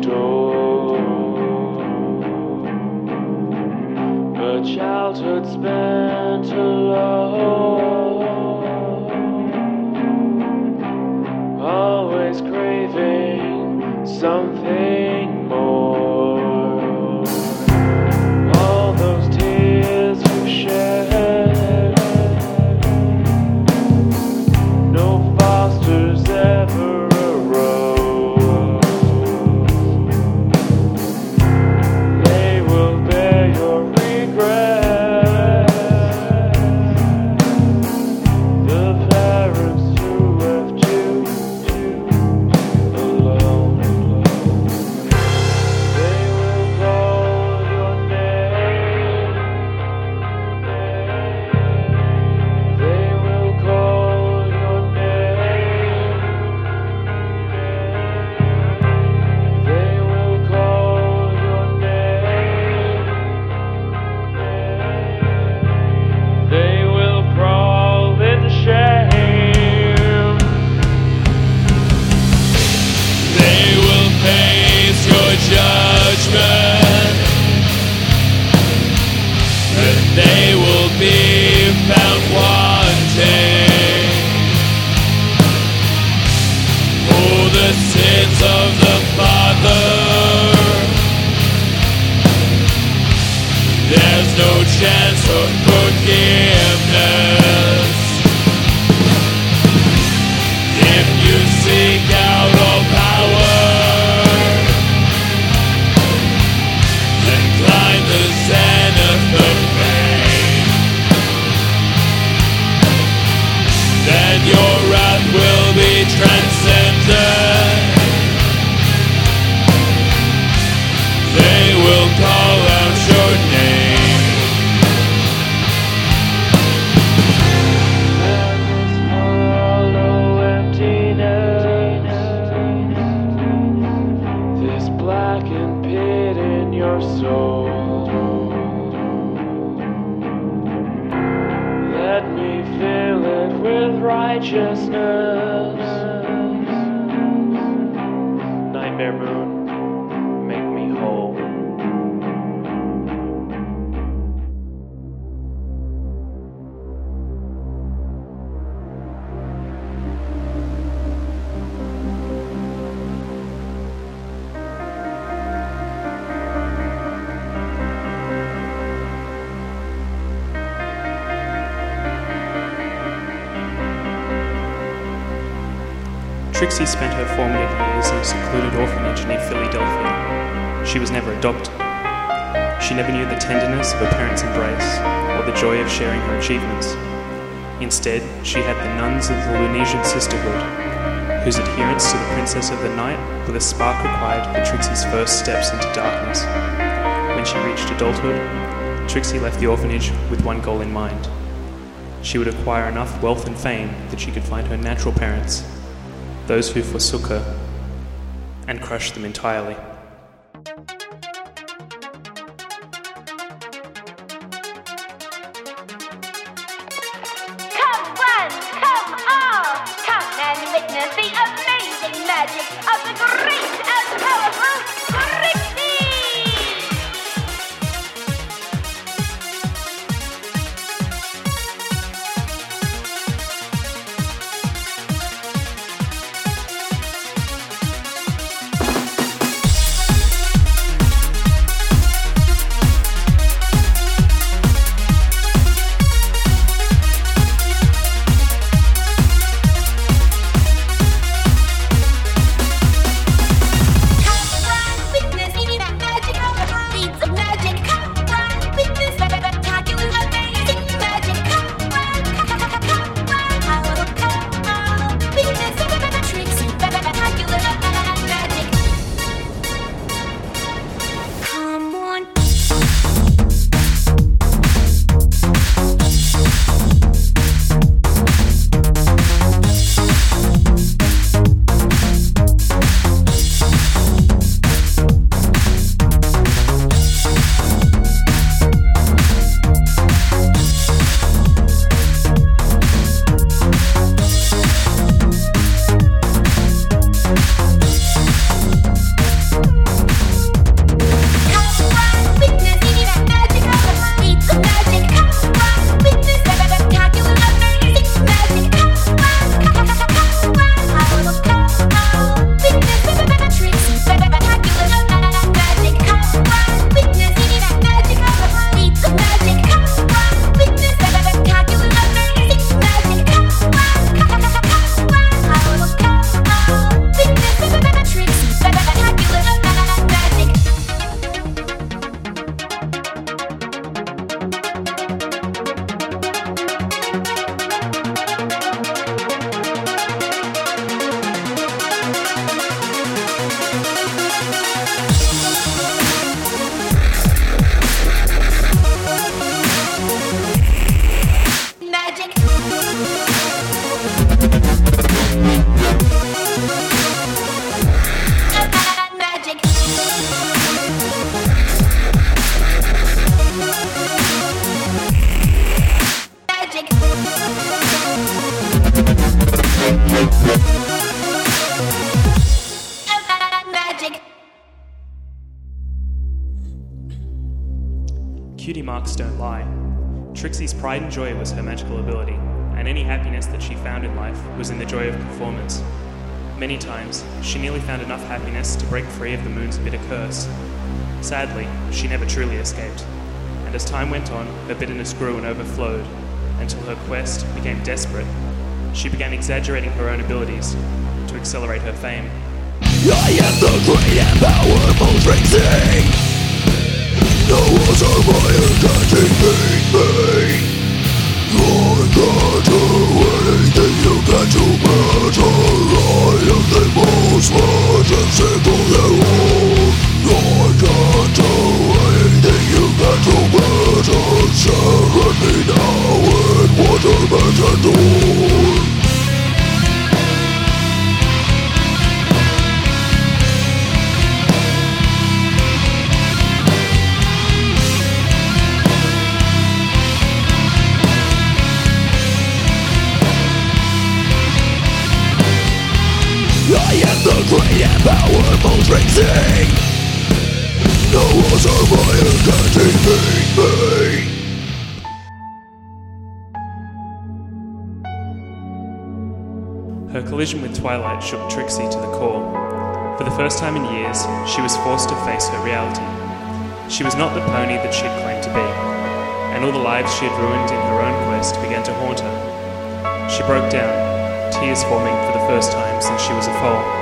door. A childhood spent alone, always craving something more. All those tears you shed, no fosters ever arose. They will bear your regret. The parents who left you alone. They will call your name. They will call your name. They will call your name. They will crawl in shame. They will face your judgment, and they will be found wanting for the sins of the Father. There's no chance for forgiveness if you seek out all power and climb the zenith of fame. Then your wrath will be transcended. They will call out your name. And this hollow emptiness, this blackened pit in your soul. Let me fill it with righteousness. Nightmare moon, make me whole. Trixie spent her formative years in a secluded orphanage near Philadelphia. She was never adopted. She never knew the tenderness of a parent's embrace or the joy of sharing her achievements. Instead, she had the nuns of the Lunesian Sisterhood, whose adherence to the Princess of the Night were the spark required for Trixie's first steps into darkness. When she reached adulthood, Trixie left the orphanage with one goal in mind. She would acquire enough wealth and fame that she could find her natural parents, those who forsook her, and crush them entirely. Come one, come all, come and witness the amazing magic of the great and powerful Trixie! Cutie marks don't lie. Trixie's pride and joy was her magical ability, and any happiness that she found in life was in the joy of performance. Many times, she nearly found enough happiness to break free of the moon's bitter curse. Sadly, she never truly escaped, and as time went on, her bitterness grew and overflowed, until her quest became desperate. She began exaggerating her own abilities to accelerate her fame. I am the great and powerful Trixie. No one's on fire can't defeat me. I can't do anything you can do better. I am the most majestic of them all. I can't do anything you can do better. Stare at me now and what I'm meant to do. I am the great and powerful Trixie. No one's on fire can defeat me. Her collision with Twilight shook Trixie to the core. For the first time in years, she was forced to face her reality. She was not the pony that she had claimed to be, and all the lives she had ruined in her own quest began to haunt her. She broke down, tears forming for the first time since she was a foal.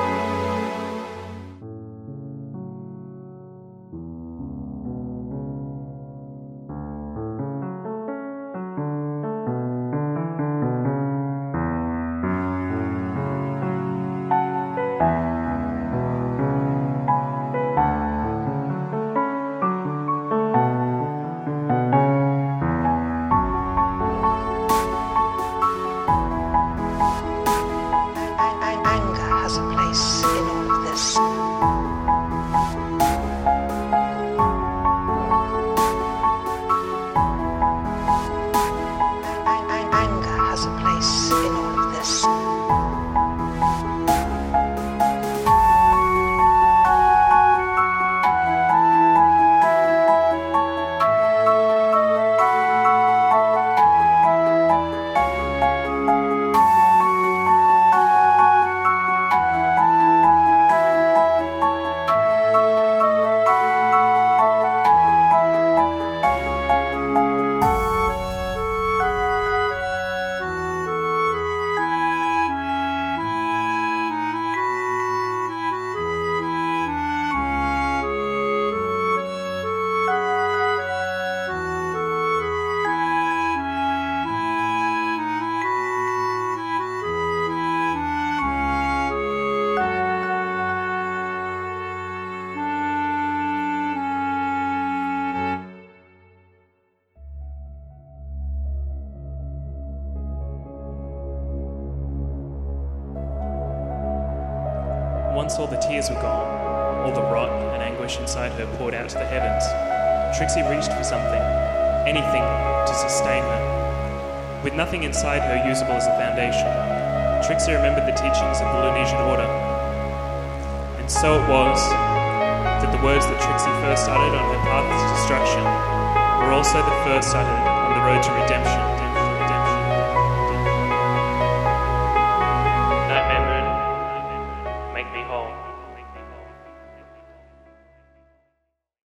Once all the tears were gone, all the rot and anguish inside her poured out to the heavens. Trixie reached for something, anything to sustain her. With nothing inside her usable as a foundation, Trixie remembered the teachings of the Lunesian Order. And so it was that the words that Trixie first uttered on her path to destruction were also the first uttered on the road to redemption.